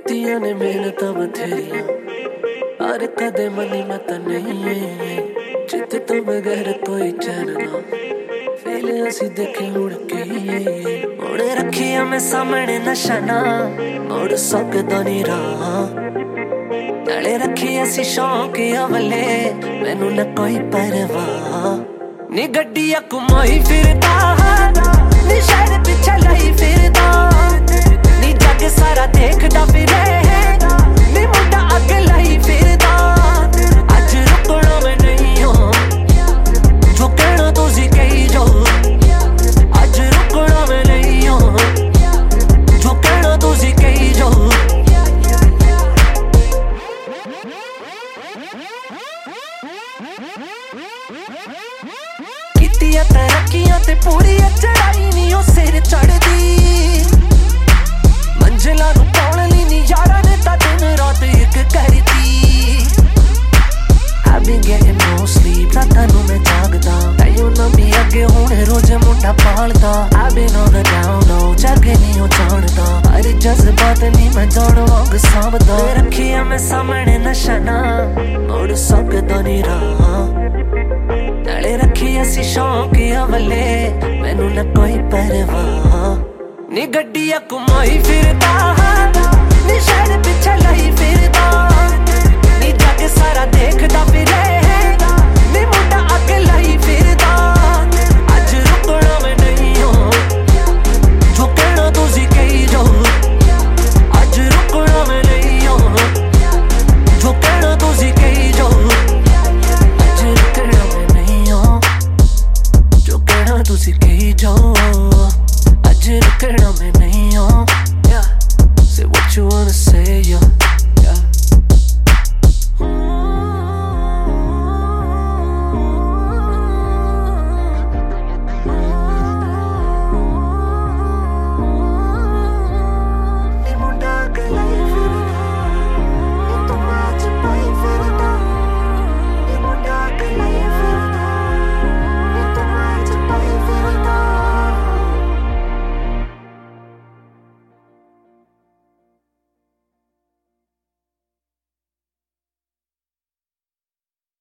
कीतियां ने मेहनतां बथेरियां पर कदे मनी मैं तां नहीं चित तो बगैर कोई चैन ना फेल असी देखे मुड़ के मुड़ रखिया मैं सामने नशा ना मुड़ सकदा नहीं राह नाले रखी असी शौक अवले मैनू न कोई परवाह नी गड्डियां घुमाई फिरदा नी शहर पिछे लाई फिरदा नी जग सारा देखदा फिरे नी मुंडा अग लाई फिरदा अज रुकना मैं नहीं हो जो कहना तुसी कही जो अज रुकना मैं नहीं हो जो कहना तुसी कही जो कीतियां तरक्कियां ते पूरी चढ़ाई नी ओ सिर चढ़दी मंजिलां नूं पाउण लई नी यारां ने तां दिन रात इक करदी I've been getting no sleep रातां नूं मैं जागदा ताइयों ना मी अगे हुण रोज मुंडा Palda I've been on the down low जग नी ओ जानदा हर जज्बात नी मैं जान वांग सांभदा रखिया मैं सामने नशा ना मुड़ सकदा नी राह नाले रखी असी शौक अवले मैनू न कोई परवाह नी गड्डियां घुमाई फिरदा नी शहर पिछे लाई फिरदा नी जग सारा देखदा फिरे नी मुंडा अग लाई फिरदा अज रुकना मैं नहीं हो जो कहना तुसी कही जो अज रुकना मैं नहीं हो जो कहना तुसी कही जो अज रुकना मैं नहीं हो जो कहना तुसी कही जो अज रुकना मैं नहीं हो Say what you wanna say, yeah